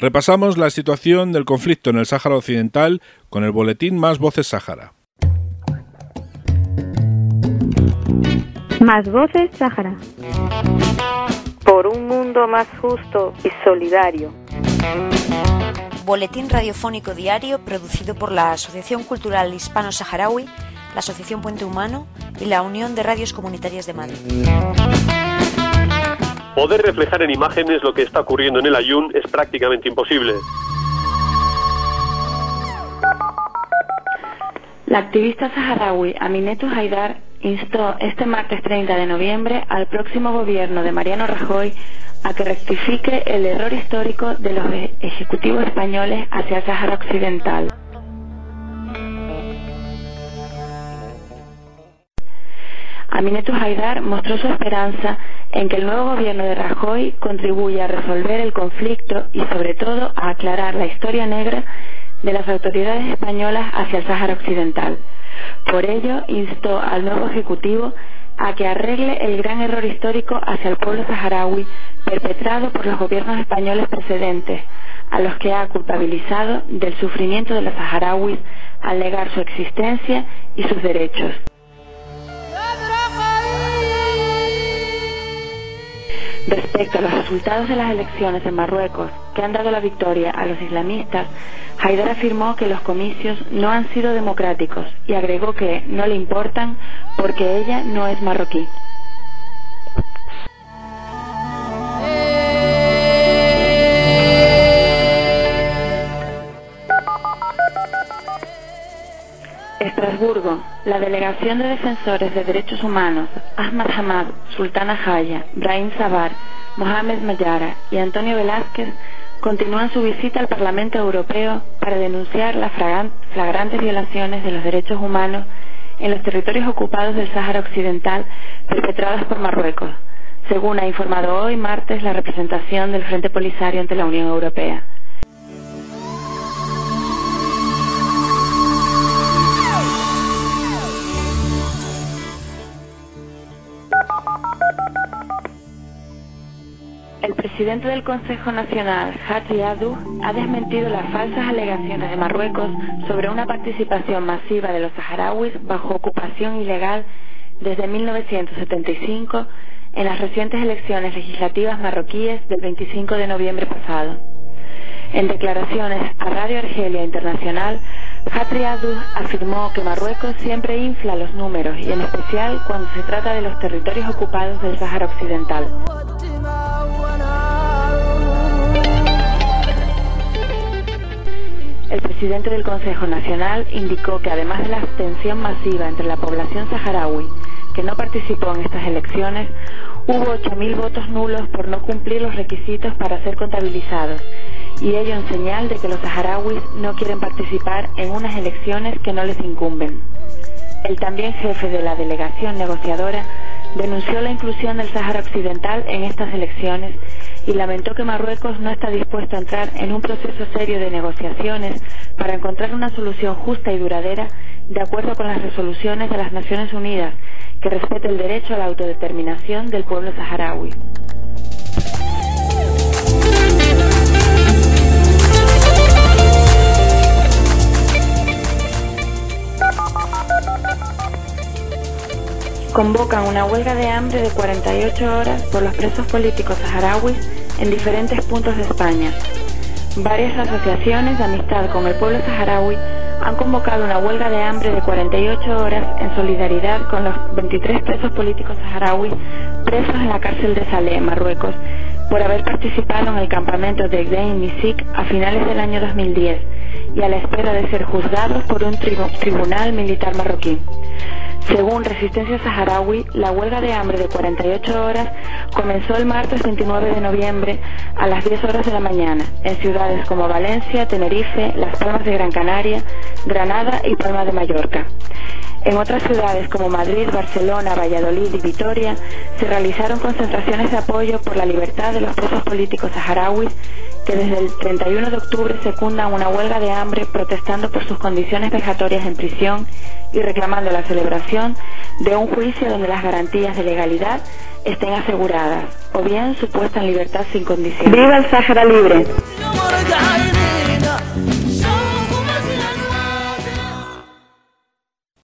Repasamos la situación del conflicto en el Sáhara Occidental con el boletín Más Voces Sáhara. Más Voces Sáhara. Por un mundo más justo y solidario. Boletín radiofónico diario producido por la Asociación Cultural Hispano-Saharaui, la Asociación Puente Humano y la Unión de Radios Comunitarias de Madrid. Poder reflejar en imágenes lo que está ocurriendo en el Aaiún es prácticamente imposible. La activista saharaui Aminetou Haidar instó este martes 30 de noviembre al próximo gobierno de Mariano Rajoy a que rectifique el error histórico de los ejecutivos españoles hacia el Sáhara Occidental. Aminetou Haidar mostró su esperanza en que el nuevo gobierno de Rajoy contribuya a resolver el conflicto y sobre todo a aclarar la historia negra de las autoridades españolas hacia el Sáhara Occidental. Por ello, instó al nuevo ejecutivo a que arregle el gran error histórico hacia el pueblo saharaui perpetrado por los gobiernos españoles precedentes, a los que ha culpabilizado del sufrimiento de los saharauis al negar su existencia y sus derechos. Respecto a los resultados de las elecciones en Marruecos, que han dado la victoria a los islamistas, Haidar afirmó que los comicios no han sido democráticos y agregó que no le importan porque ella no es marroquí. Estrasburgo, la Delegación de Defensores de Derechos Humanos, Ahmad Hamad, Sultana Jaya, Brahim Sabar, Mohamed Mayara y Antonio Velázquez continúan su visita al Parlamento Europeo para denunciar las flagrantes violaciones de los derechos humanos en los territorios ocupados del Sáhara Occidental perpetradas por Marruecos, según ha informado hoy martes la representación del Frente Polisario ante la Unión Europea. El presidente del Consejo Nacional, Hadji Addou, ha desmentido las falsas alegaciones de Marruecos sobre una participación masiva de los saharauis bajo ocupación ilegal desde 1975 en las recientes elecciones legislativas marroquíes del 25 de noviembre pasado. En declaraciones a Radio Argelia Internacional, Hadji Addou afirmó que Marruecos siempre infla los números y en especial cuando se trata de los territorios ocupados del Sáhara Occidental. El presidente del Consejo Nacional indicó que además de la abstención masiva entre la población saharaui que no participó en estas elecciones, hubo 8.000 votos nulos por no cumplir los requisitos para ser contabilizados, y ello en señal de que los saharauis no quieren participar en unas elecciones que no les incumben. El también jefe de la delegación negociadora denunció la inclusión del Sáhara Occidental en estas elecciones y lamentó que Marruecos no está dispuesto a entrar en un proceso serio de negociaciones para encontrar una solución justa y duradera de acuerdo con las resoluciones de las Naciones Unidas que respete el derecho a la autodeterminación del pueblo saharaui. Convocan una huelga de hambre de 48 horas por los presos políticos saharauis en diferentes puntos de España. Varias asociaciones de amistad con el pueblo saharaui han convocado una huelga de hambre de 48 horas en solidaridad con los 23 presos políticos saharauis presos en la cárcel de Salé, Marruecos, por haber participado en el campamento de Gdeim Izik a finales del año 2010 y a la espera de ser juzgados por un tribunal militar marroquí. Según Resistencia Saharaui, la huelga de hambre de 48 horas comenzó el martes 29 de noviembre a las 10 horas de la mañana en ciudades como Valencia, Tenerife, Las Palmas de Gran Canaria, Granada y Palma de Mallorca. En otras ciudades como Madrid, Barcelona, Valladolid y Vitoria se realizaron concentraciones de apoyo por la libertad de los presos políticos saharauis que desde el 31 de octubre secundan una huelga de hambre protestando por sus condiciones vejatorias en prisión y reclamando la celebración de un juicio donde las garantías de legalidad estén aseguradas o bien su puesta en libertad sin condiciones. ¡Viva el Sáhara libre!